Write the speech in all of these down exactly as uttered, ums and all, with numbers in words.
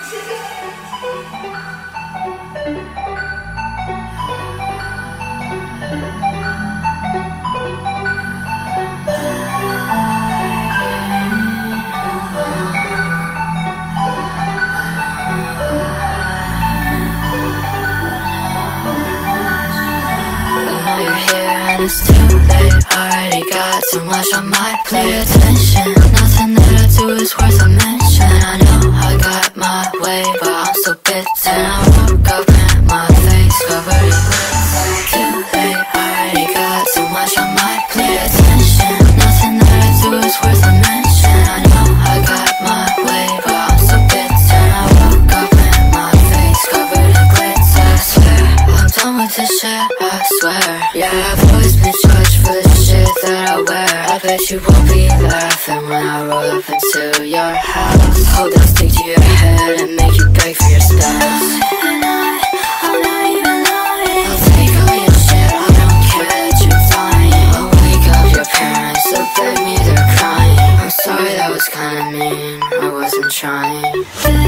It's too late, already got too much on my plate. Pay attention, nothing that I do is worth a mention. I know I got my way, but I'm so bitten. I woke up and my face covered in glitter. Too late, already got too much on my plate. Pay attention, nothing that I do is worth a mention. I know I got my way, but I'm so bitten. I woke up and my face covered in glitter. I swear, I'm done with this shit, I swear. Yeah, I've always been judged for the shit that I wear. I bet you won't be laughing when I roll up into your house. Hold that stick to your head and make you beg for your spouse. And I, I'm not even lying. I'll take all your shit, I don't care that you're dying. I'll wake up your parents, they'll beg me, they're crying. I'm sorry, that was kinda mean, I wasn't trying.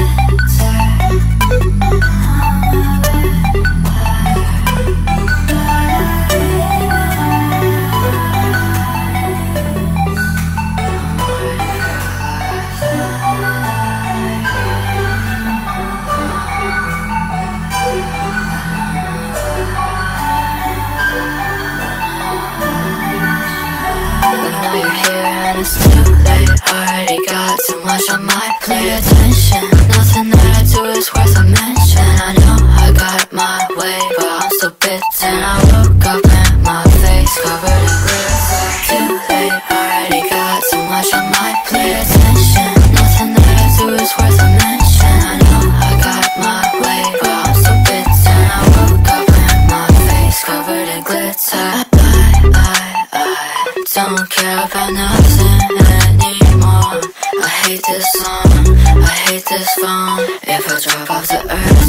It's too late, already got too much on my plate. Pay attention, nothing that I do is worth a mention. I know I got my way, but I'm so bitten. I woke up and my face covered in glitter. Too late, already got too much on my plate. Pay attention, nothing that I do is worth a mention. I know I got my way, but I'm so bitten. I woke up and my face covered in glitter. I, I, I don't care about nothing anymore. I hate this song, I hate this phone. If I drop off the earth,